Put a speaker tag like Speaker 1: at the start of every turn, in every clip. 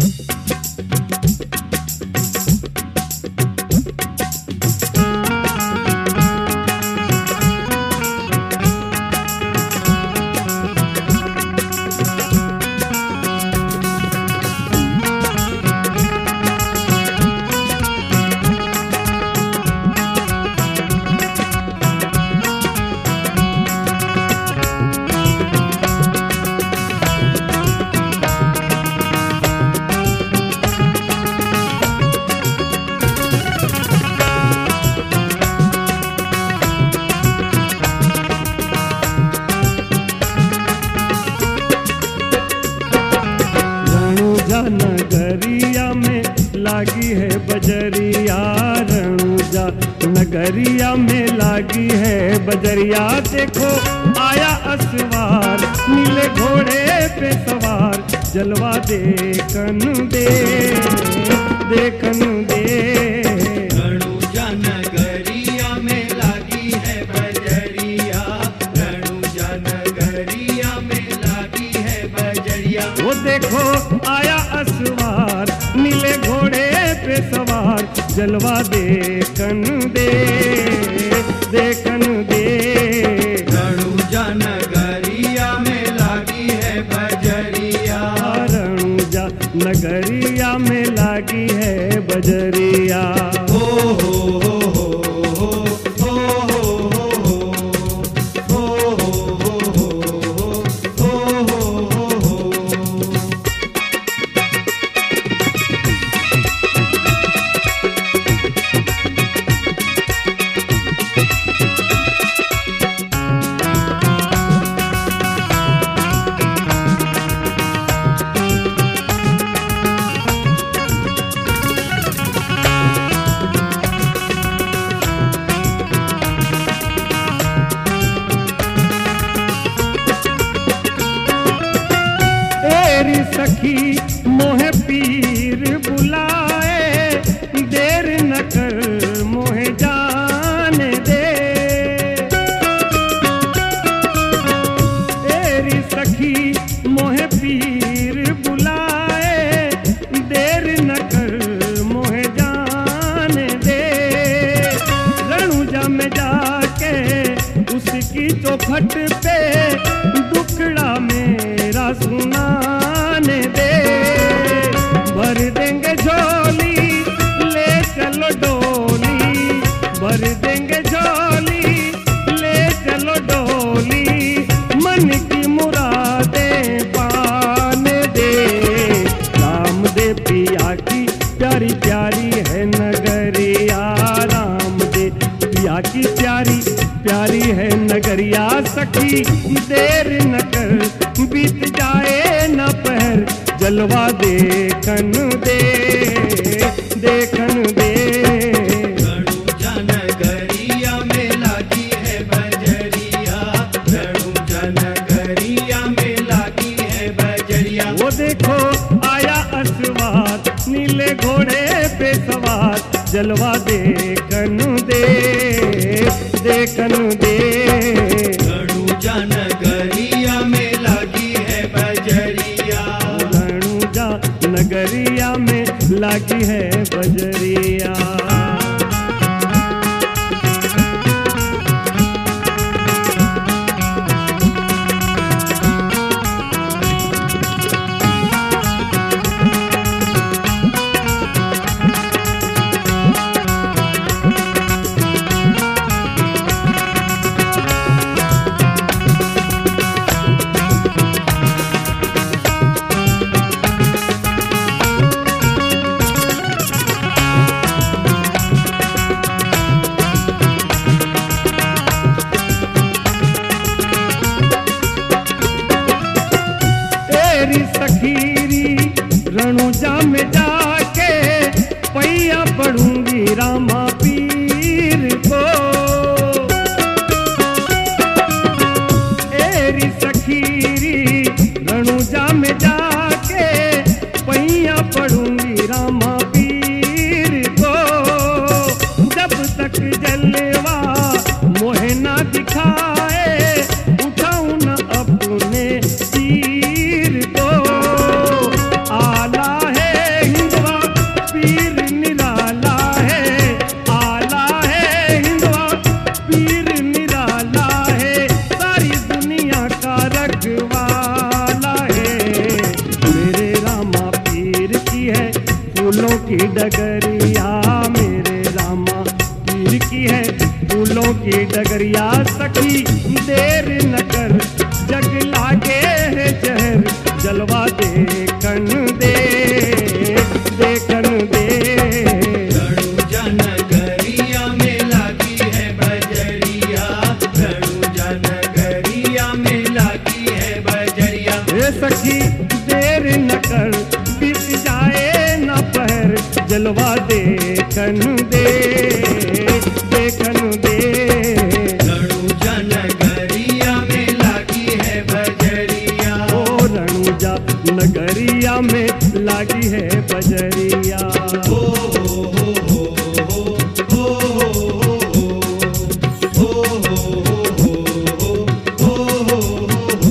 Speaker 1: नगरिया में लागी है बजरिया, रणुजा नगरिया में लागी है बजरिया। देखो आया असवार नीले घोड़े पे सवार, जलवा देखन दे देखन दे।
Speaker 2: रणुजा नगरिया में लागी है बजरिया, रणुजा नगरिया में लागी है बजरिया।
Speaker 1: वो देखो आया असवार नीले घोड़े पे सवार, जलवा देखन दे देखन दे।
Speaker 2: रणुजा नगरिया में लागी है बजरिया,
Speaker 1: रणुजा नगरिया में लागी है बजरिया।
Speaker 2: हो हो हो हो हो हो हो हो।
Speaker 1: तेरी सखी मोहे पीर बुलाए, देर न कर मोहे जाने दे। तेरी सखी मोहे पीर बुलाए, देर न कर मोहे जाने दे। रणुजा में जाके उसकी चौखट पे दुखड़ा मेरा सुनाने दे। भर देंगे झोली ले चलो डोली, भर देंगे झोली ले चलो डोली, मन की मुरादें पाने दे। राम दे पिया की प्यारी प्यारी है नगरिया, राम दे पिया की प्यारी प्यारी है नगरिया। सखी देर न कर बीत जाए न पहर, जलवा देखन दे देखन दे।
Speaker 2: रणुजा नगरिया में लागी है बजरिया, रणुजा नगरिया में लागी है बजरिया।
Speaker 1: वो देखो आया असवार नीले घोड़े पे सवार, जलवा देखन दे देखन दे।
Speaker 2: रणुजा नगरिया में लागी है बजरिया,
Speaker 1: रणुजा नगरिया में लागी है बजरिया। तेरी सखीरी रणुजा में जाके पैया पढ़ूंगी रामा पीर को। तेरी सखीरी रणुजा में जाके पैया पढ़ूंगी रामा पीर को। जब तक जलवा मोहे ना दिखाए, उठाऊं न अपने तीर को। आला है फूलों की डगरिया मेरे रामा पीर की है फूलों की डगरिया सखी देर न कर जग लागे है जहर जलवा देखन दे देखन दे
Speaker 2: रणुजा नगरिया में लागी है बजरिया, रणुजा नगरिया में लागी है बजरिया।
Speaker 1: हे सखी देर न कर बीत जाए न पहर जलवा देखन दे देखन दे
Speaker 2: रणुजा नगरिया में लागी है बजरिया।
Speaker 1: ओ रणुजा नगरिया में लागी है बजरिया।
Speaker 2: ओ हो हो हो हो हो हो हो हो।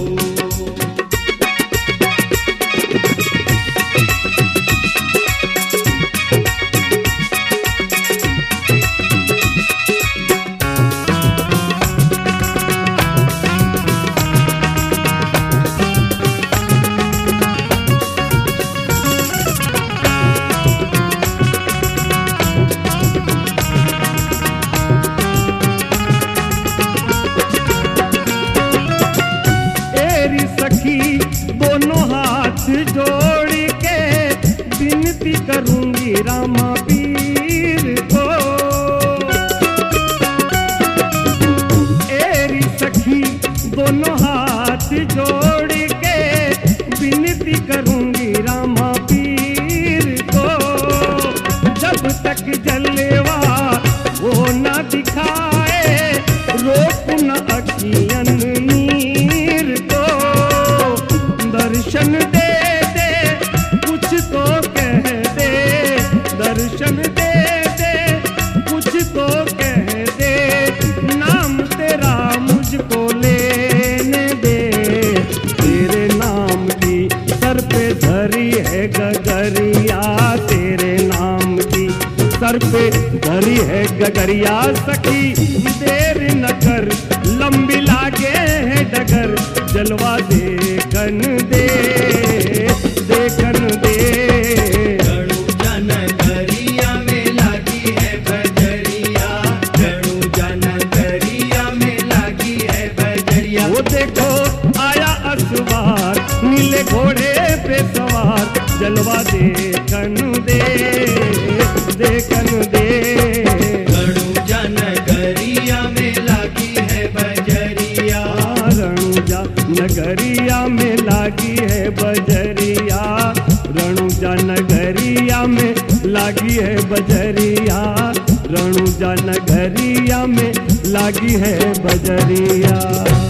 Speaker 1: सखी दोनों हाथ जोड़ के विनती करूंगी रामा पीर को। एरी सखी दोनों हाथ जोड़ के विनती करूंगी रामा पीर को। जब तक जलवा वो न दिखाए रोक न अखियन नीर को। दर्शन दे दे कुछ तो कह दे दर्शन दे दे कुछ तो कह दे नाम तेरा मुझको लेने दे। तेरे नाम की सर पे धरी है गगरिया तेरे नाम की सर पे धरी है गगरिया सखी देर न कर लंबी लागे है डगर जलवा देखन दे देखन दे।
Speaker 2: रणुजा नगरिया में लागी है बजरिया, रणुजा नगरिया में लागी है बजरिया।
Speaker 1: वो देखो आया असवार नीले घोड़े पे सवार जलवा देखन दे देखन दे।
Speaker 2: रणुजा नगरिया में लागी है बजरिया,
Speaker 1: रणुजा नगरिया में लागी है बजरिया रणुजा नगरिया में लागी है बजरिया रणुजा नगरिया में लागी है बजरिया।